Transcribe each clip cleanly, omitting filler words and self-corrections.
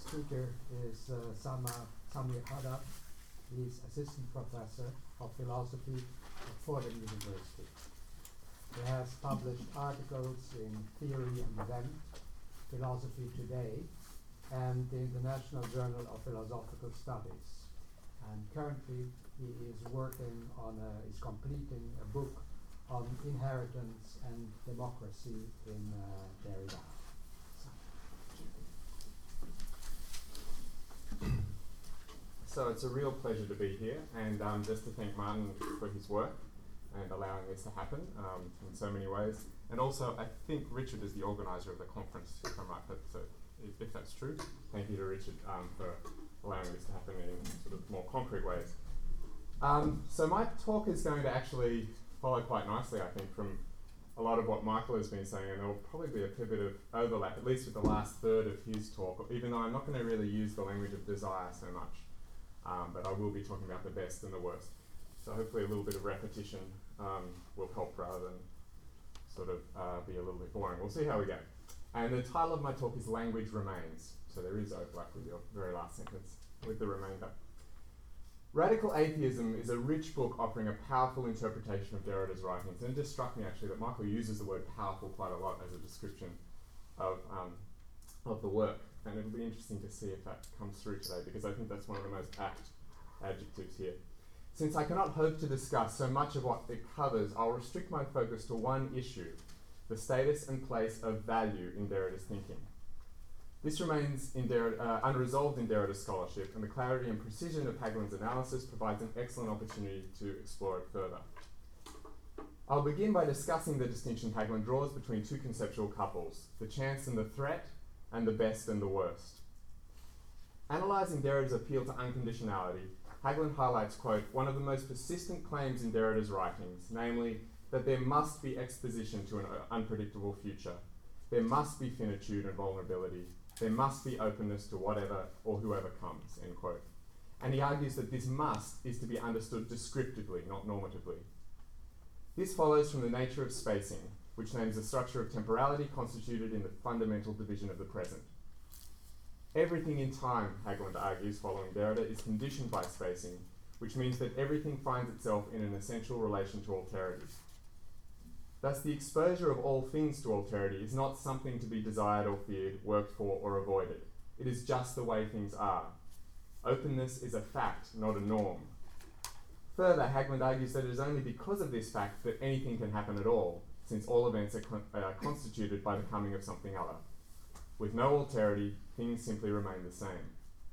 speaker is Samir Haddad. He's assistant professor of philosophy at Fordham University. He has published articles in Theory and Event, Philosophy Today, and the International Journal of Philosophical Studies. And currently he is working on is completing a book on inheritance and democracy in Derrida. So it's a real pleasure to be here, and just to thank Martin for his work and allowing this to happen in so many ways. And also, I think Richard is the organizer of the conference, if I'm right. So if that's true, thank you to Richard for allowing this to happen in sort of more concrete ways. So my talk is going to actually follow quite nicely, I think, from a lot of what Michael has been saying, and there will probably be a fair bit of overlap, at least with the last third of his talk, even though I'm not going to really use the language of desire so much. But I will be talking about the best and the worst. So hopefully a little bit of repetition will help rather than sort of be a little bit boring. We'll see how we go. And the title of my talk is Language Remains. So there is overlap with your very last sentence, with the remainder. Radical Atheism is a rich book offering a powerful interpretation of Derrida's writings. And it just struck me actually that Michael uses the word powerful quite a lot as a description of the work. And it'll be interesting to see if that comes through today, because I think that's one of the most apt adjectives here. Since I cannot hope to discuss so much of what it covers, I'll restrict my focus to one issue: the status and place of value in Derrida's thinking. This remains unresolved in Derrida's scholarship, and the clarity and precision of Hagelin's analysis provides an excellent opportunity to explore it further. I'll begin by discussing the distinction Hagelin draws between two conceptual couples: the chance and the threat, and the best and the worst. Analysing Derrida's appeal to unconditionality, Hagelin highlights, quote, one of the most persistent claims in Derrida's writings, namely that there must be exposition to an unpredictable future. There must be finitude and vulnerability. There must be openness to whatever or whoever comes, end quote. And he argues that this must is to be understood descriptively, not normatively. This follows from the nature of spacing, which names the structure of temporality constituted in the fundamental division of the present. Everything in time, Hagelin argues, following Derrida, is conditioned by spacing, which means that everything finds itself in an essential relation to alterity. Thus, the exposure of all things to alterity is not something to be desired or feared, worked for or avoided. It is just the way things are. Openness is a fact, not a norm. Further, Hagelin argues that it is only because of this fact that anything can happen at all, since all events are constituted by the coming of something other. With no alterity, things simply remain the same.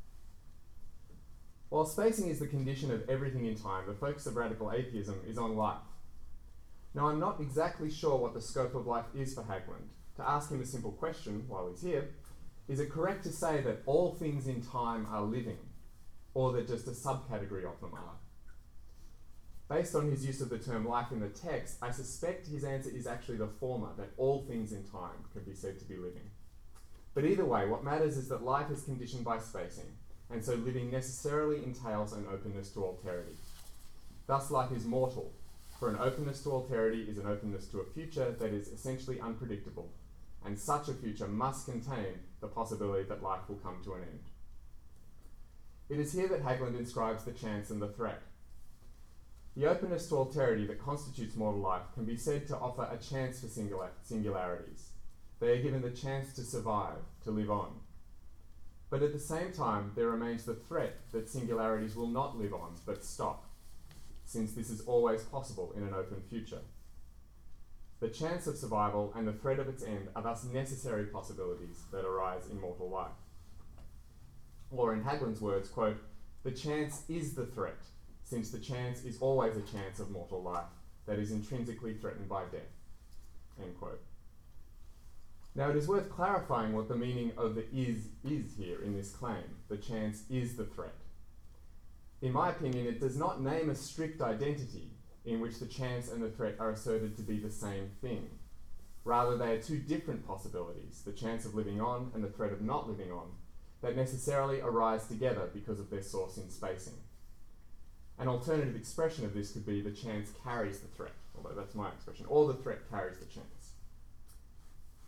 While spacing is the condition of everything in time, the focus of radical atheism is on life. Now, I'm not exactly sure what the scope of life is for Hagelin. To ask him a simple question while he's here: is it correct to say that all things in time are living, or that just a subcategory of them are? Based on his use of the term life in the text, I suspect his answer is actually the former, that all things in time can be said to be living. But either way, what matters is that life is conditioned by spacing, and so living necessarily entails an openness to alterity. Thus, life is mortal, for an openness to alterity is an openness to a future that is essentially unpredictable, and such a future must contain the possibility that life will come to an end. It is here that Hagelin describes the chance and the threat. The openness to alterity that constitutes mortal life can be said to offer a chance for singularities. They are given the chance to survive, to live on. But at the same time, there remains the threat that singularities will not live on, but stop, since this is always possible in an open future. The chance of survival and the threat of its end are thus necessary possibilities that arise in mortal life. Or in Hagelin's words, quote, the chance is the threat, since the chance is always a chance of mortal life that is intrinsically threatened by death, end quote. Now, it is worth clarifying what the meaning of the is here in this claim. The chance is the threat. In my opinion, it does not name a strict identity in which the chance and the threat are asserted to be the same thing. Rather, they are two different possibilities, the chance of living on and the threat of not living on, that necessarily arise together because of their source in spacing. An alternative expression of this could be the chance carries the threat, although that's my expression, or the threat carries the chance.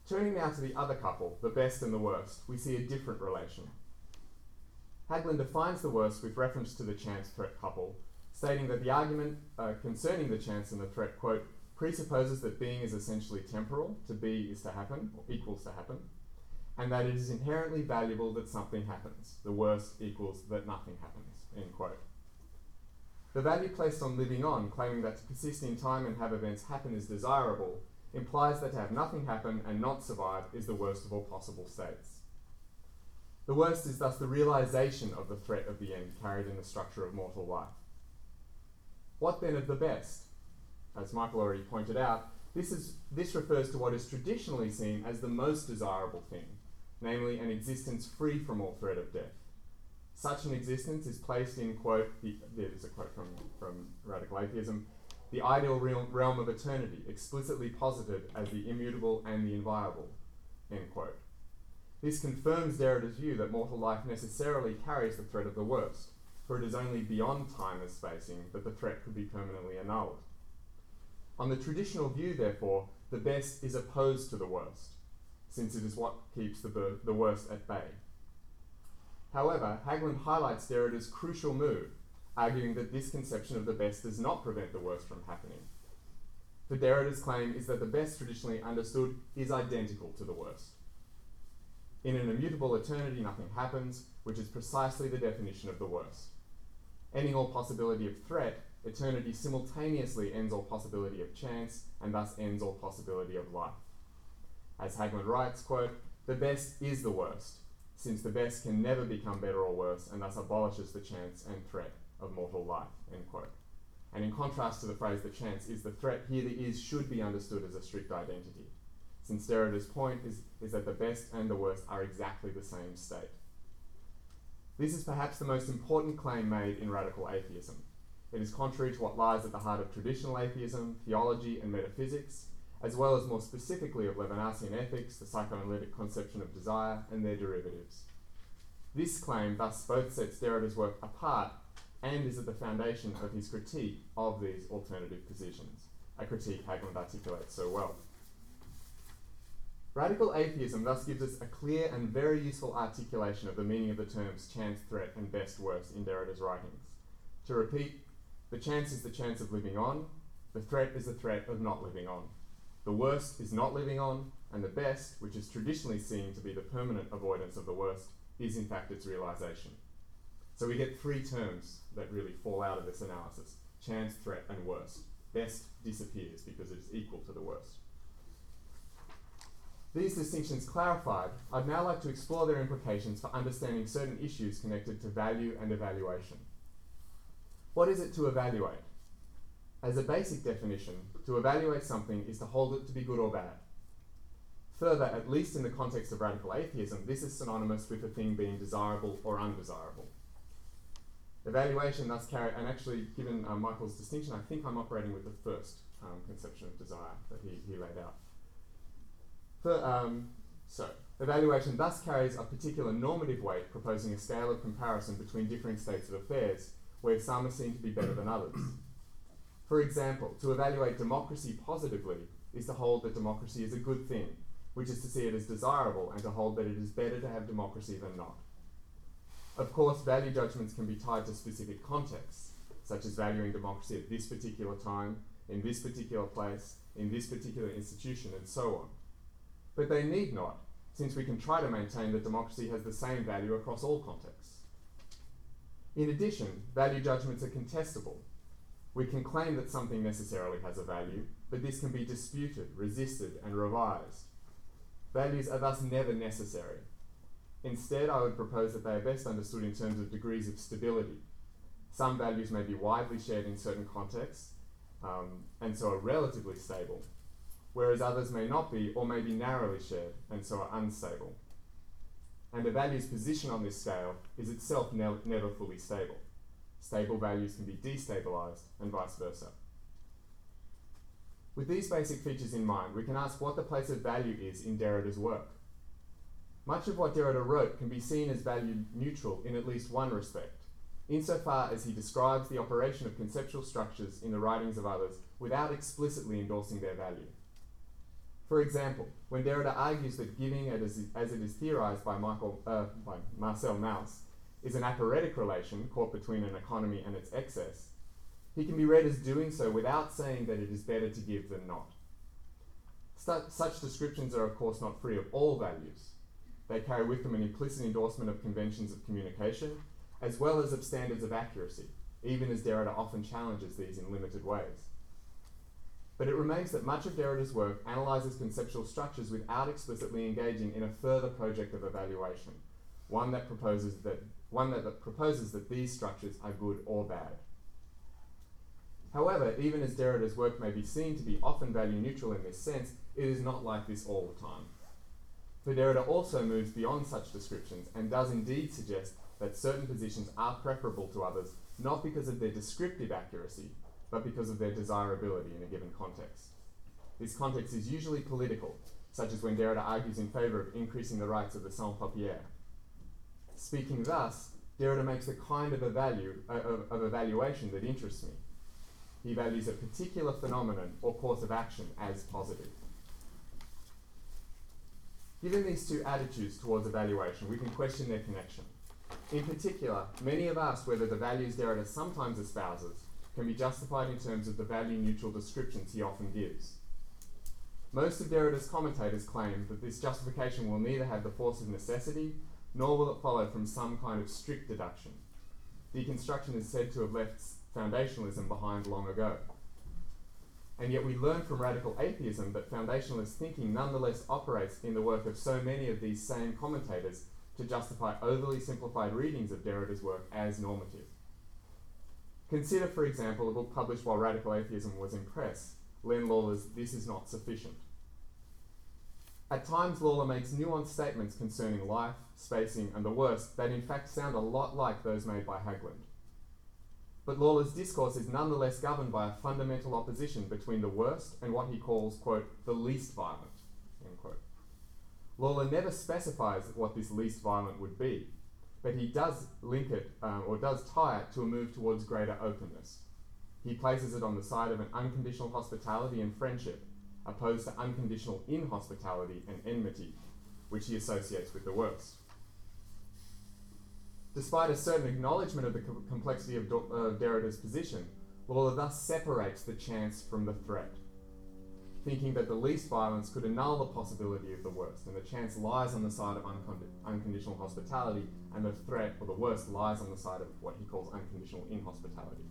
Turning now to the other couple, the best and the worst, we see a different relation. Hagelin defines the worst with reference to the chance-threat couple, stating that the argument concerning the chance and the threat, quote, presupposes that being is essentially temporal, to be is to happen, or equals to happen, and that it is inherently valuable that something happens. The worst equals that nothing happens, end quote. The value placed on living on, claiming that to persist in time and have events happen is desirable, implies that to have nothing happen and not survive is the worst of all possible states. The worst is thus the realization of the threat of the end carried in the structure of mortal life. What then of the best? As Michael already pointed out, this refers to what is traditionally seen as the most desirable thing, namely an existence free from all threat of death. Such an existence is placed in, quote, there's a quote from Radical Atheism, the ideal realm of eternity, explicitly posited as the immutable and the inviolable, end quote. This confirms Derrida's view that mortal life necessarily carries the threat of the worst, for it is only beyond time and spacing that the threat could be permanently annulled. On the traditional view, therefore, the best is opposed to the worst, since it is what keeps the worst at bay. However, Hagelin highlights Derrida's crucial move, arguing that this conception of the best does not prevent the worst from happening. For Derrida's claim is that the best traditionally understood is identical to the worst. In an immutable eternity, nothing happens, which is precisely the definition of the worst. Ending all possibility of threat, eternity simultaneously ends all possibility of chance, and thus ends all possibility of life. As Hagelin writes, quote, the best is the worst, since the best can never become better or worse, and thus abolishes the chance and threat of mortal life, end quote. And in contrast to the phrase the chance is the threat, here the is should be understood as a strict identity, since Derrida's point is that the best and the worst are exactly the same state. This is perhaps the most important claim made in radical atheism. It is contrary to what lies at the heart of traditional atheism, theology, and metaphysics, as well as more specifically of Levinasian ethics, the psychoanalytic conception of desire, and their derivatives. This claim thus both sets Derrida's work apart and is at the foundation of his critique of these alternative positions, a critique Hagelin articulates so well. Radical atheism thus gives us a clear and very useful articulation of the meaning of the terms chance, threat, and best, worst in Derrida's writings. To repeat, the chance is the chance of living on, the threat is the threat of not living on. The worst is not living on, and the best, which is traditionally seen to be the permanent avoidance of the worst, is in fact its realization. So we get three terms that really fall out of this analysis: chance, threat, and worst. Best disappears because it is equal to the worst. These distinctions clarified, I'd now like to explore their implications for understanding certain issues connected to value and evaluation. What is it to evaluate? As a basic definition, to evaluate something is to hold it to be good or bad. Further, at least in the context of radical atheism, this is synonymous with a thing being desirable or undesirable. Evaluation thus and actually given Michael's distinction, I think I'm operating with the first conception of desire that he laid out. So, evaluation thus carries a particular normative weight, proposing a scale of comparison between differing states of affairs, where some are seen to be better than others. For example, to evaluate democracy positively is to hold that democracy is a good thing, which is to see it as desirable and to hold that it is better to have democracy than not. Of course, value judgments can be tied to specific contexts, such as valuing democracy at this particular time, in this particular place, in this particular institution, and so on. But they need not, since we can try to maintain that democracy has the same value across all contexts. In addition, value judgments are contestable. We can claim that something necessarily has a value, but this can be disputed, resisted, and revised. Values are thus never necessary. Instead, I would propose that they are best understood in terms of degrees of stability. Some values may be widely shared in certain contexts, and so are relatively stable, whereas others may not be or may be narrowly shared and so are unstable. And a value's position on this scale is itself never fully stable. Stable values can be destabilized and vice versa. With these basic features in mind, we can ask what the place of value is in Derrida's work. Much of what Derrida wrote can be seen as value neutral in at least one respect, insofar as he describes the operation of conceptual structures in the writings of others without explicitly endorsing their value. For example, when Derrida argues that giving, as it is theorized by Marcel Mauss, is an aporetic relation caught between an economy and its excess, he can be read as doing so without saying that it is better to give than not. Such descriptions are of course not free of all values. They carry with them an implicit endorsement of conventions of communication, as well as of standards of accuracy, even as Derrida often challenges these in limited ways. But it remains that much of Derrida's work analyses conceptual structures without explicitly engaging in a further project of evaluation, one that proposes that these structures are good or bad. However, even as Derrida's work may be seen to be often value neutral in this sense, it is not like this all the time. For Derrida also moves beyond such descriptions and does indeed suggest that certain positions are preferable to others, not because of their descriptive accuracy, but because of their desirability in a given context. This context is usually political, such as when Derrida argues in favour of increasing the rights of the sans-papiers. Speaking thus, Derrida makes the kind of evaluation that interests me. He values a particular phenomenon or course of action as positive. Given these two attitudes towards evaluation, we can question their connection. In particular, many have asked whether the values Derrida sometimes espouses can be justified in terms of the value-neutral descriptions he often gives. Most of Derrida's commentators claim that this justification will neither have the force of necessity, nor will it follow from some kind of strict deduction. Deconstruction is said to have left foundationalism behind long ago. And yet we learn from radical atheism that foundationalist thinking nonetheless operates in the work of so many of these same commentators to justify overly simplified readings of Derrida's work as normative. Consider, for example, a book published while radical atheism was in press, Len Lawler's This Is Not Sufficient. At times, Lawler makes nuanced statements concerning life, spacing, and the worst that in fact sound a lot like those made by Haglund. But Lawler's discourse is nonetheless governed by a fundamental opposition between the worst and what he calls, quote, the least violent, end quote. Lawler never specifies what this least violent would be, but he does link it, or does tie it to a move towards greater openness. He places it on the side of an unconditional hospitality and friendship, opposed to unconditional inhospitality and enmity, which he associates with the worst. Despite a certain acknowledgement of the complexity of Derrida's position, Lawler thus separates the chance from the threat, thinking that the least violence could annul the possibility of the worst, and the chance lies on the side of unconditional hospitality, and the threat, or the worst, lies on the side of what he calls unconditional inhospitality.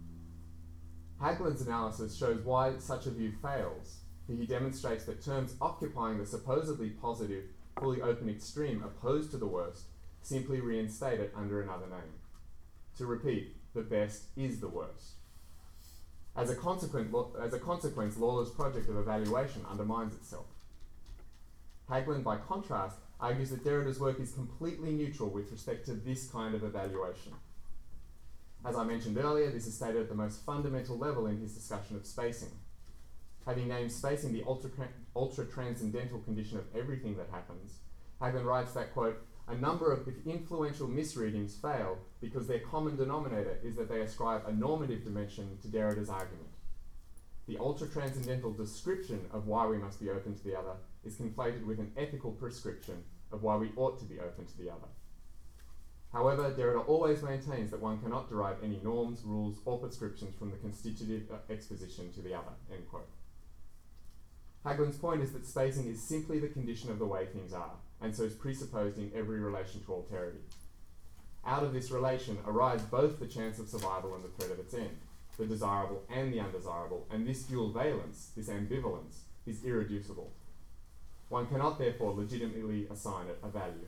Haglund's analysis shows why such a view fails, for he demonstrates that terms occupying the supposedly positive, fully open extreme opposed to the worst simply reinstate it under another name. To repeat, the best is the worst. As a consequence, Lawler's project of evaluation undermines itself. Haglund, by contrast, argues that Derrida's work is completely neutral with respect to this kind of evaluation. As I mentioned earlier, this is stated at the most fundamental level in his discussion of spacing. Having named spacing the ultra-transcendental condition of everything that happens, Haglund writes that, quote, a number of influential misreadings fail because their common denominator is that they ascribe a normative dimension to Derrida's argument. The ultra-transcendental description of why we must be open to the other is conflated with an ethical prescription of why we ought to be open to the other. However, Derrida always maintains that one cannot derive any norms, rules, or prescriptions from the constitutive exposition to the other, end quote. Haglund's point is that spacing is simply the condition of the way things are, and so is presupposed in every relation to alterity. Out of this relation arise both the chance of survival and the threat of its end, the desirable and the undesirable, and this dual valence, this ambivalence, is irreducible. One cannot therefore legitimately assign it a value.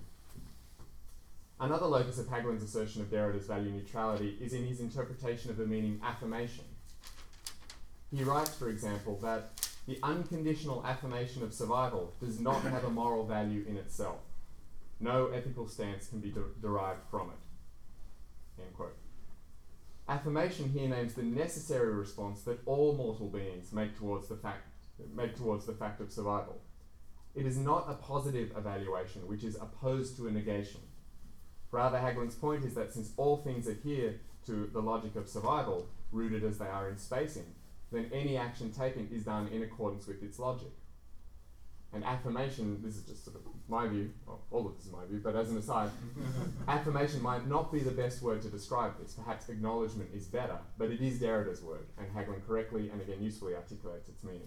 Another locus of Haglund's assertion of Derrida's value neutrality is in his interpretation of the meaning affirmation. He writes, for example, that the unconditional affirmation of survival does not have a moral value in itself. No ethical stance can be derived from it, end quote. Affirmation here names the necessary response that all mortal beings make towards the fact of survival. It is not a positive evaluation which is opposed to a negation. Rather, Haglund's point is that since all things adhere to the logic of survival, rooted as they are in spacing, then any action taken is done in accordance with its logic. And affirmation, this is just sort of my view, well, all of this is my view, but as an aside, affirmation might not be the best word to describe this. Perhaps acknowledgement is better, but it is Derrida's word, and Hagelin correctly and again usefully articulates its meaning.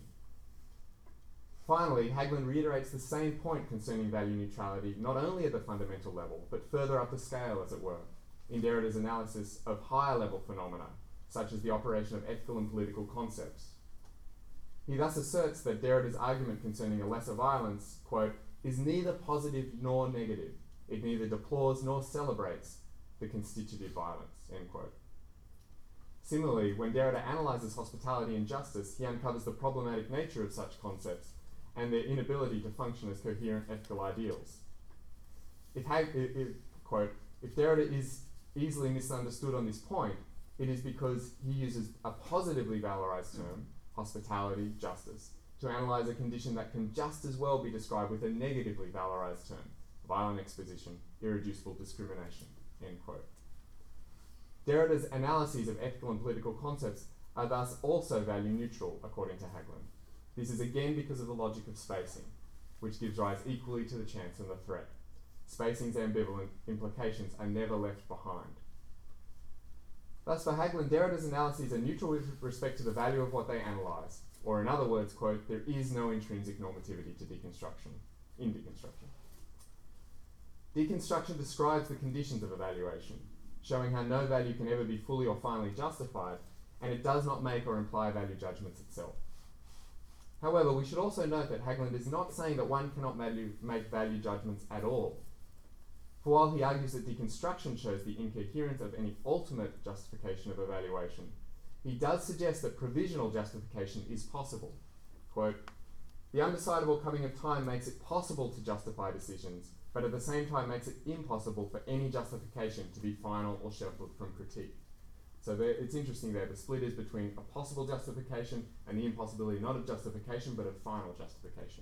Finally, Hagelin reiterates the same point concerning value neutrality, not only at the fundamental level, but further up the scale, as it were, in Derrida's analysis of higher level phenomena, such as the operation of ethical and political concepts. He thus asserts that Derrida's argument concerning a lesser violence, quote, is neither positive nor negative. It neither deplores nor celebrates the constitutive violence, end quote. Similarly, when Derrida analyzes hospitality and justice, he uncovers the problematic nature of such concepts and their inability to function as coherent ethical ideals. If Derrida is easily misunderstood on this point, it is because he uses a positively valorized term, hospitality, justice, to analyze a condition that can just as well be described with a negatively valorized term, violent exposition, irreducible discrimination, end quote. Derrida's analyses of ethical and political concepts are thus also value neutral, according to Hagelin. This is again because of the logic of spacing, which gives rise equally to the chance and the threat. Spacing's ambivalent implications are never left behind. Thus, for Hagelin, Derrida's analyses are neutral with respect to the value of what they analyse, or in other words, quote, there is no intrinsic normativity to deconstruction, in deconstruction. Deconstruction describes the conditions of evaluation, showing how no value can ever be fully or finally justified, and it does not make or imply value judgments itself. However, we should also note that Hagelin is not saying that one cannot make value judgments at all. For while he argues that deconstruction shows the incoherence of any ultimate justification of evaluation, he does suggest that provisional justification is possible. Quote, the undecidable coming of time makes it possible to justify decisions, but at the same time makes it impossible for any justification to be final or sheltered from critique. So it's interesting there, the split is between a possible justification and the impossibility not of justification, but of final justification.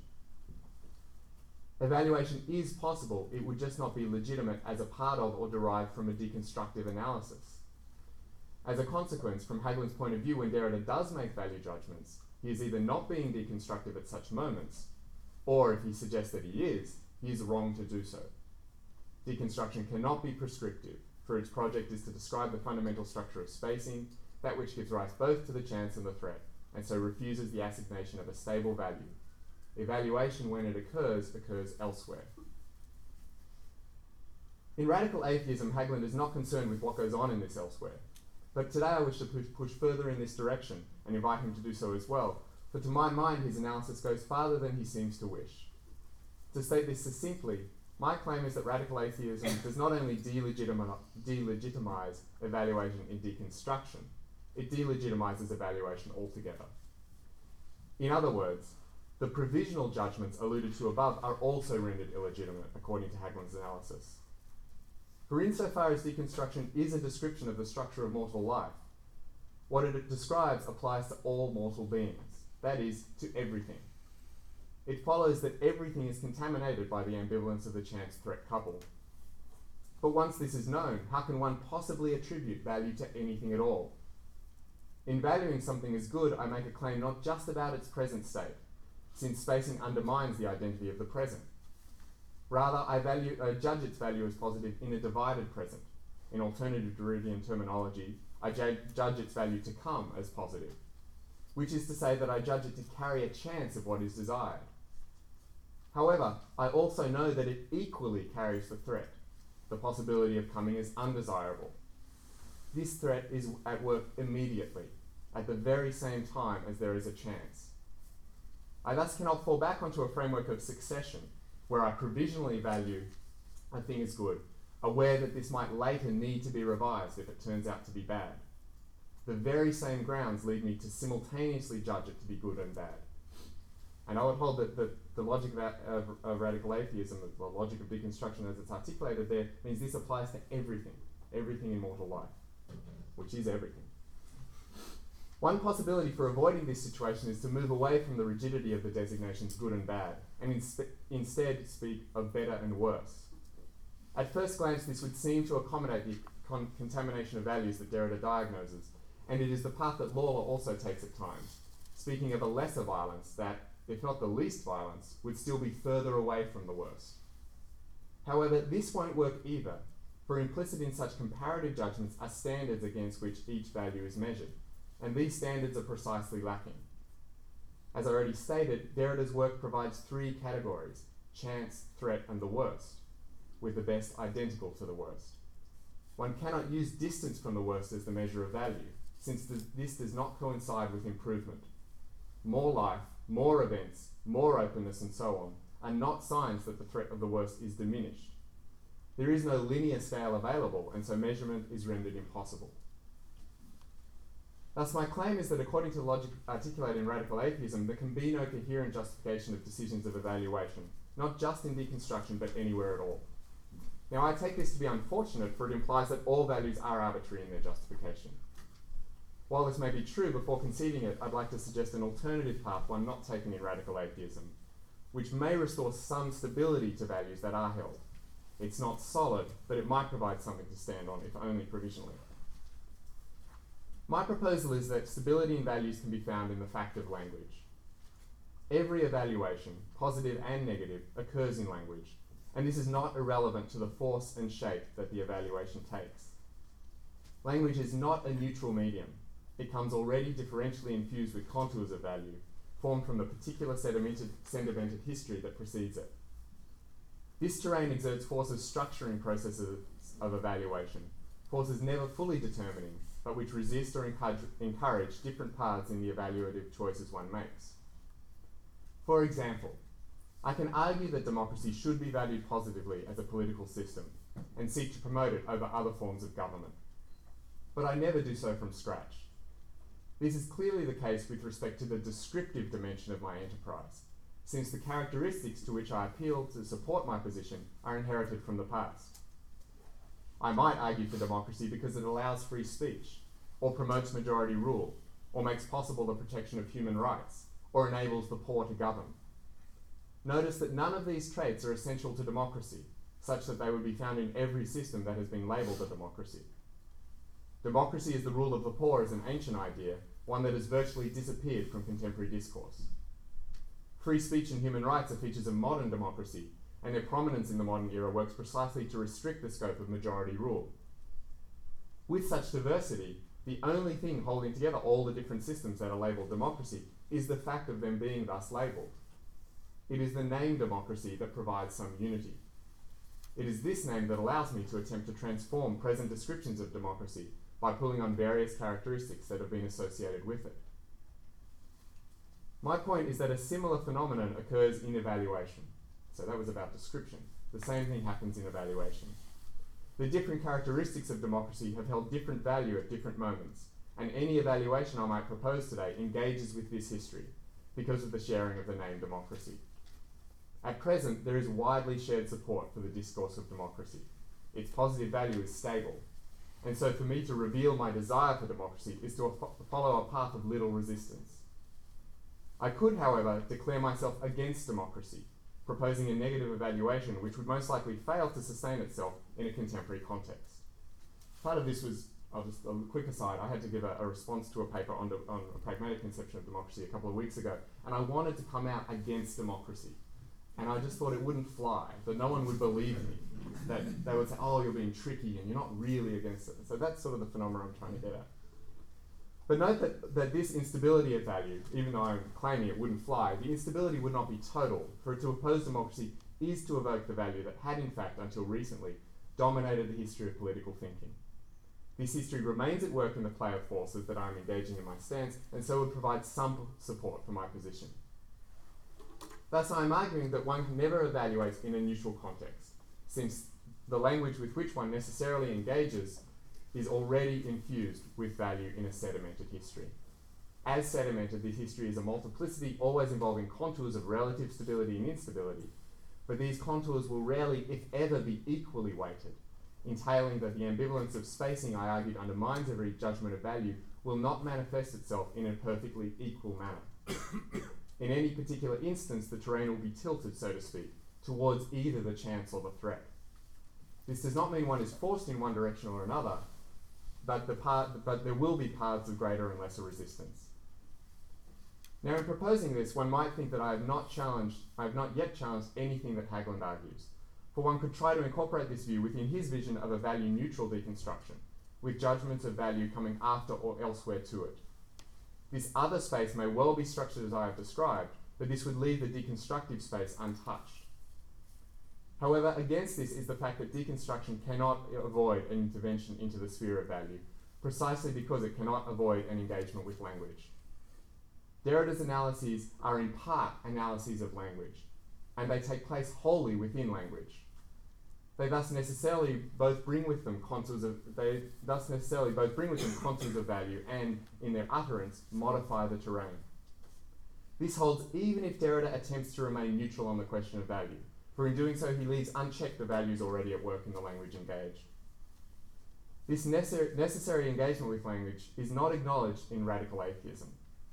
Evaluation is possible, it would just not be legitimate as a part of or derived from a deconstructive analysis. As a consequence, from Hagelin's point of view, when Derrida does make value judgments, he is either not being deconstructive at such moments, or if he suggests that he is wrong to do so. Deconstruction cannot be prescriptive, for its project is to describe the fundamental structure of spacing, that which gives rise both to the chance and the threat, and so refuses the assignation of a stable value. Evaluation, when it occurs elsewhere. In radical atheism, Hagelin is not concerned with what goes on in this elsewhere. But today I wish to push further in this direction and invite him to do so as well, for to my mind his analysis goes farther than he seems to wish. To state this succinctly, my claim is that radical atheism does not only delegitimize evaluation in deconstruction, it delegitimizes evaluation altogether. In other words, the provisional judgments alluded to above are also rendered illegitimate, according to Hagelin's analysis. For insofar as deconstruction is a description of the structure of mortal life, what it describes applies to all mortal beings, that is, to everything. It follows that everything is contaminated by the ambivalence of the chance-threat couple. But once this is known, how can one possibly attribute value to anything at all? In valuing something as good, I make a claim not just about its present state, since spacing undermines the identity of the present. Rather, I judge its value as positive in a divided present. In alternative Derridian terminology, I judge its value to come as positive, which is to say that I judge it to carry a chance of what is desired. However, I also know that it equally carries the threat, the possibility of coming as undesirable. This threat is at work immediately, at the very same time as there is a chance. I thus cannot fall back onto a framework of succession, where I provisionally value a thing as good, aware that this might later need to be revised if it turns out to be bad. The very same grounds lead me to simultaneously judge it to be good and bad. And I would hold that the logic of radical atheism, the logic of deconstruction as it's articulated there, means this applies to everything in mortal life, which is everything. One possibility for avoiding this situation is to move away from the rigidity of the designations good and bad, and instead speak of better and worse. At first glance, this would seem to accommodate the contamination of values that Derrida diagnoses, and it is the path that Lawler also takes at times, speaking of a lesser violence that, if not the least violence, would still be further away from the worst. However, this won't work either, for implicit in such comparative judgments are standards against which each value is measured, and these standards are precisely lacking. As I already stated, Derrida's work provides three categories: chance, threat, and the worst, with the best identical to the worst. One cannot use distance from the worst as the measure of value, since this does not coincide with improvement. More life, more events, more openness, and so on, are not signs that the threat of the worst is diminished. There is no linear scale available, and so measurement is rendered impossible. Thus, my claim is that according to the logic articulated in radical atheism, there can be no coherent justification of decisions of evaluation, not just in deconstruction, but anywhere at all. Now, I take this to be unfortunate, for it implies that all values are arbitrary in their justification. While this may be true, before conceding it, I'd like to suggest an alternative path, one not taken in radical atheism, which may restore some stability to values that are held. It's not solid, but it might provide something to stand on, if only provisionally. My proposal is that stability in values can be found in the fact of language. Every evaluation, positive and negative, occurs in language, and this is not irrelevant to the force and shape that the evaluation takes. Language is not a neutral medium. It comes already differentially infused with contours of value, formed from the particular sedimented history that precedes it. This terrain exerts forces structuring processes of evaluation, forces never fully determining, but which resist or encourage different paths in the evaluative choices one makes. For example, I can argue that democracy should be valued positively as a political system and seek to promote it over other forms of government. But I never do so from scratch. This is clearly the case with respect to the descriptive dimension of my enterprise, since the characteristics to which I appeal to support my position are inherited from the past. I might argue for democracy because it allows free speech, or promotes majority rule, or makes possible the protection of human rights, or enables the poor to govern. Notice that none of these traits are essential to democracy, such that they would be found in every system that has been labelled a democracy. Democracy as the rule of the poor is an ancient idea, one that has virtually disappeared from contemporary discourse. Free speech and human rights are features of modern democracy, and their prominence in the modern era works precisely to restrict the scope of majority rule. With such diversity, the only thing holding together all the different systems that are labelled democracy is the fact of them being thus labelled. It is the name democracy that provides some unity. It is this name that allows me to attempt to transform present descriptions of democracy by pulling on various characteristics that have been associated with it. My point is that a similar phenomenon occurs in evaluation. So that was about description. The same thing happens in evaluation. The different characteristics of democracy have held different value at different moments, and any evaluation I might propose today engages with this history because of the sharing of the name democracy. At present, there is widely shared support for the discourse of democracy. Its positive value is stable, and so for me to reveal my desire for democracy is to follow a path of little resistance. I could, however, declare myself against democracy, proposing a negative evaluation which would most likely fail to sustain itself in a contemporary context. Part of this was, just a quick aside, I had to give a response to a paper on a pragmatic conception of democracy a couple of weeks ago, and I wanted to come out against democracy. And I just thought it wouldn't fly, that no one would believe me, that they would say, oh, you're being tricky and you're not really against it. So that's sort of the phenomenon I'm trying to get at. But note that this instability of value, even though I'm claiming it wouldn't fly, the instability would not be total, for to oppose democracy is to evoke the value that had in fact, until recently, dominated the history of political thinking. This history remains at work in the play of forces that I'm engaging in my stance, and so would provide some support for my position. Thus, I am arguing that one can never evaluate in a neutral context, since the language with which one necessarily engages is already infused with value in a sedimented history. As sedimented, this history is a multiplicity always involving contours of relative stability and instability, but these contours will rarely, if ever, be equally weighted, entailing that the ambivalence of spacing I argued undermines every judgment of value will not manifest itself in a perfectly equal manner. In any particular instance, the terrain will be tilted, so to speak, towards either the chance or the threat. This does not mean one is forced in one direction or another, but there will be paths of greater and lesser resistance. Now, in proposing this, one might think that I have not yet challenged anything that Haglund argues, for one could try to incorporate this view within his vision of a value-neutral deconstruction, with judgments of value coming after or elsewhere to it. This other space may well be structured as I have described, but this would leave the deconstructive space untouched. However, against this is the fact that deconstruction cannot avoid an intervention into the sphere of value, precisely because it cannot avoid an engagement with language. Derrida's analyses are in part analyses of language, and they take place wholly within language. They thus necessarily both bring with them contours of value and, in their utterance, modify the terrain. This holds even if Derrida attempts to remain neutral on the question of value, for in doing so he leaves unchecked the values already at work in the language engaged. This necessary engagement with language is not acknowledged in radical atheism.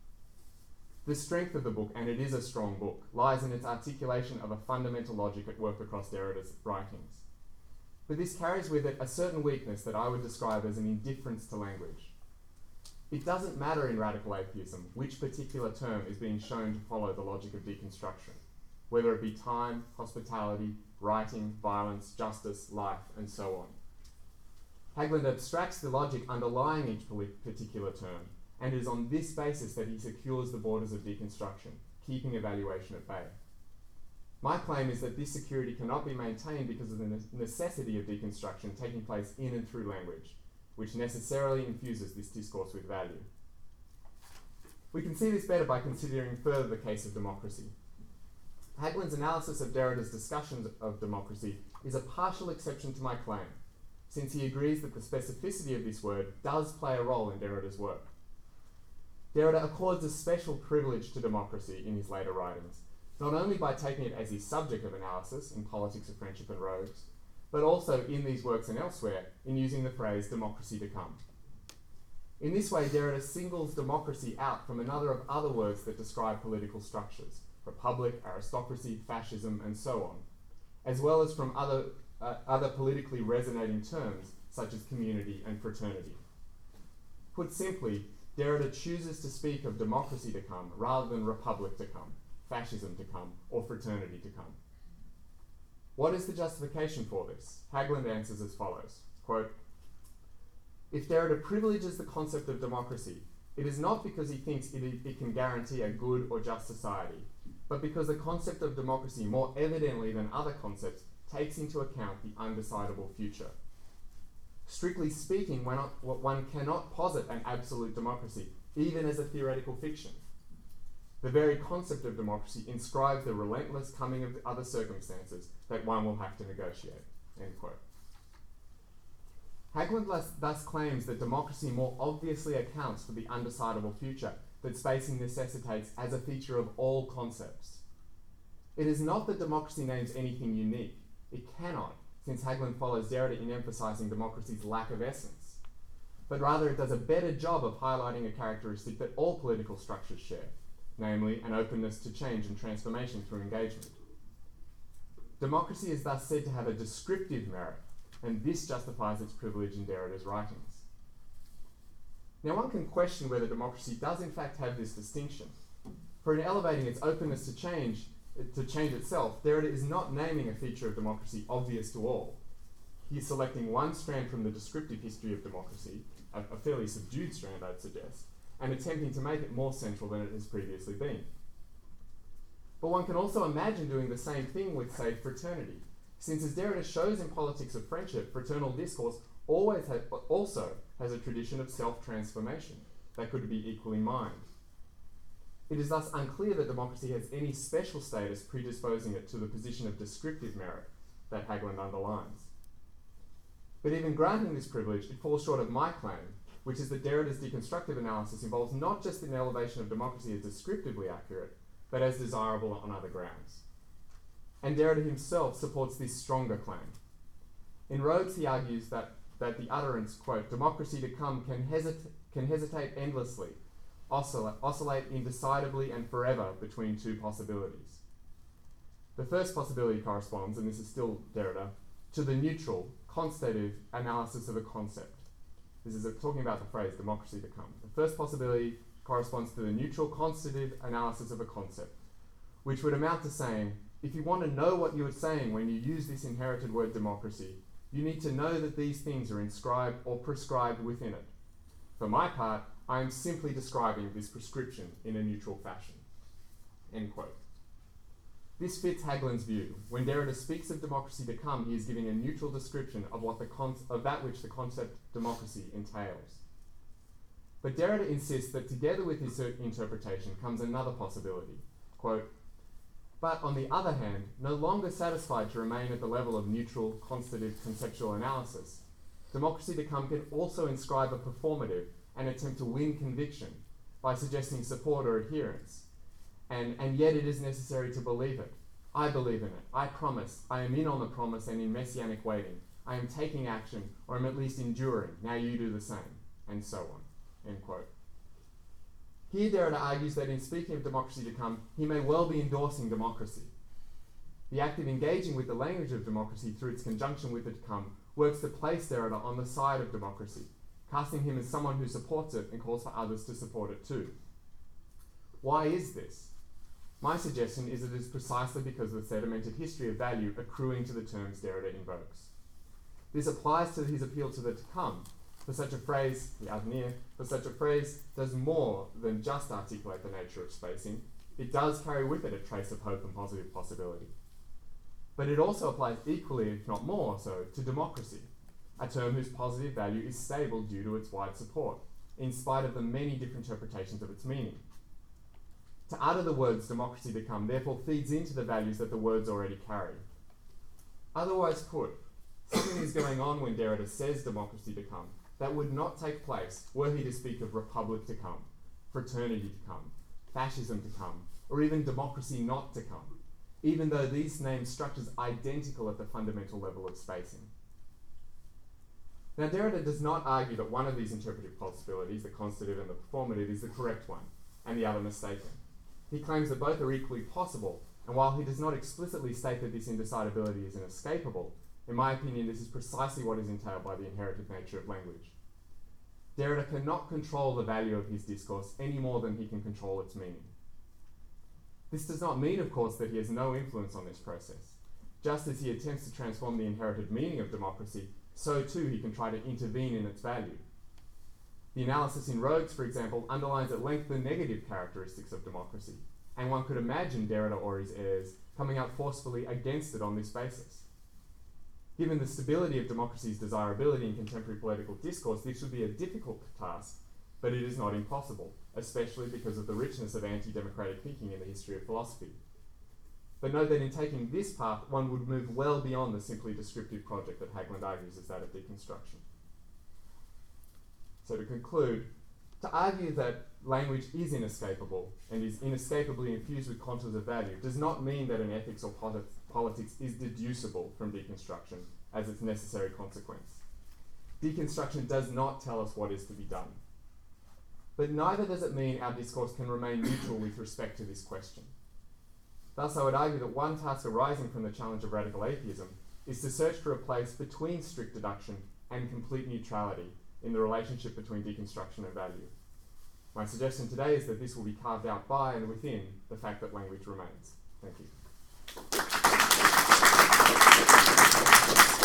The strength of the book, and it is a strong book, lies in its articulation of a fundamental logic at work across Derrida's writings. But this carries with it a certain weakness that I would describe as an indifference to language. It doesn't matter in radical atheism which particular term is being shown to follow the logic of deconstruction, whether it be time, hospitality, writing, violence, justice, life, and so on. Haglund abstracts the logic underlying each particular term, and it is on this basis that he secures the borders of deconstruction, keeping evaluation at bay. My claim is that this security cannot be maintained because of the necessity of deconstruction taking place in and through language, which necessarily infuses this discourse with value. We can see this better by considering further the case of democracy. Haglund's analysis of Derrida's discussions of democracy is a partial exception to my claim, since he agrees that the specificity of this word does play a role in Derrida's work. Derrida accords a special privilege to democracy in his later writings, not only by taking it as his subject of analysis in Politics of Friendship and Rogues, but also in these works and elsewhere in using the phrase democracy to come. In this way, Derrida singles democracy out from another of other words that describe political structures, republic, aristocracy, fascism, and so on, as well as from other politically resonating terms such as community and fraternity. Put simply, Derrida chooses to speak of democracy to come rather than republic to come, fascism to come, or fraternity to come. What is the justification for this? Haglund answers as follows, quote, "If Derrida privileges the concept of democracy, it is not because he thinks it can guarantee a good or just society, but because the concept of democracy, more evidently than other concepts, takes into account the undecidable future. Strictly speaking, one cannot posit an absolute democracy, even as a theoretical fiction. The very concept of democracy inscribes the relentless coming of other circumstances that one will have to negotiate." End quote. Haglund thus claims that democracy more obviously accounts for the undecidable future that spacing necessitates as a feature of all concepts. It is not that democracy names anything unique. It cannot, since Haglund follows Derrida in emphasizing democracy's lack of essence, but rather it does a better job of highlighting a characteristic that all political structures share, namely an openness to change and transformation through engagement. Democracy is thus said to have a descriptive merit, and this justifies its privilege in Derrida's writings. Now, one can question whether democracy does in fact have this distinction, for in elevating its openness to change itself, Derrida is not naming a feature of democracy obvious to all. He is selecting one strand from the descriptive history of democracy, a fairly subdued strand, I'd suggest, and attempting to make it more central than it has previously been. But one can also imagine doing the same thing with, say, fraternity, since as Derrida shows in Politics of Friendship, fraternal discourse also has a tradition of self-transformation that could be equally mined. It is thus unclear that democracy has any special status predisposing it to the position of descriptive merit that Haglund underlines. But even granting this privilege, it falls short of my claim, which is that Derrida's deconstructive analysis involves not just an elevation of democracy as descriptively accurate, but as desirable on other grounds. And Derrida himself supports this stronger claim. In Rogues, he argues that the utterance, quote, "democracy to come can hesitate endlessly, oscillate indecidably and forever between two possibilities. The first possibility corresponds, and this is still Derrida, to the neutral, constative analysis of a concept." This is talking about the phrase democracy to come. The first possibility corresponds to the neutral constitutive analysis of a concept, which would amount to saying, if you want to know what you are saying when you use this inherited word democracy, you need to know that these things are inscribed or prescribed within it. For my part, I am simply describing this prescription in a neutral fashion." End quote. This fits Hagelin's view. When Derrida speaks of democracy to come, he is giving a neutral description of that which the concept democracy entails. But Derrida insists that together with his interpretation comes another possibility. Quote, "But on the other hand, no longer satisfied to remain at the level of neutral, constitutive, conceptual analysis, democracy to come can also inscribe a performative and attempt to win conviction by suggesting support or adherence. And yet it is necessary to believe it. I believe in it. I promise. I am in on the promise and in messianic waiting. I am taking action, or am at least enduring. Now you do the same." And so on. End quote. Here Derrida argues that in speaking of democracy to come, he may well be endorsing democracy. The act of engaging with the language of democracy through its conjunction with it to come works to place Derrida on the side of democracy, casting him as someone who supports it and calls for others to support it too. Why is this? My suggestion is it is precisely because of the sedimented history of value accruing to the terms Derrida invokes. This applies to his appeal to the to come, for such a phrase, the avenir, for such a phrase does more than just articulate the nature of spacing. It does carry with it a trace of hope and positive possibility. But it also applies equally, if not more so, to democracy, a term whose positive value is stable due to its wide support, in spite of the many different interpretations of its meaning. To utter the words democracy to come therefore feeds into the values that the words already carry. Otherwise put, something is going on when Derrida says democracy to come that would not take place were he to speak of republic to come, fraternity to come, fascism to come, or even democracy not to come, even though these name structures identical at the fundamental level of spacing. Now Derrida does not argue that one of these interpretive possibilities, the constitutive and the performative, is the correct one, and the other mistaken. He claims that both are equally possible, and while he does not explicitly state that this indecidability is inescapable, in my opinion, this is precisely what is entailed by the inherited nature of language. Derrida cannot control the value of his discourse any more than he can control its meaning. This does not mean, of course, that he has no influence on this process. Just as he attempts to transform the inherited meaning of democracy, so too he can try to intervene in its value. The analysis in Rhodes, for example, underlines at length the negative characteristics of democracy, and one could imagine Derrida or his heirs coming out forcefully against it on this basis. Given the stability of democracy's desirability in contemporary political discourse, this would be a difficult task, but it is not impossible, especially because of the richness of anti-democratic thinking in the history of philosophy. But note that in taking this path, one would move well beyond the simply descriptive project that Hagelin argues is that of deconstruction. So to conclude, to argue that language is inescapable and is inescapably infused with contours of value does not mean that an ethics or politics is deducible from deconstruction as its necessary consequence. Deconstruction does not tell us what is to be done. But neither does it mean our discourse can remain neutral with respect to this question. Thus, I would argue that one task arising from the challenge of radical atheism is to search for a place between strict deduction and complete neutrality in the relationship between deconstruction and value. My suggestion today is that this will be carved out by and within the fact that language remains. Thank you.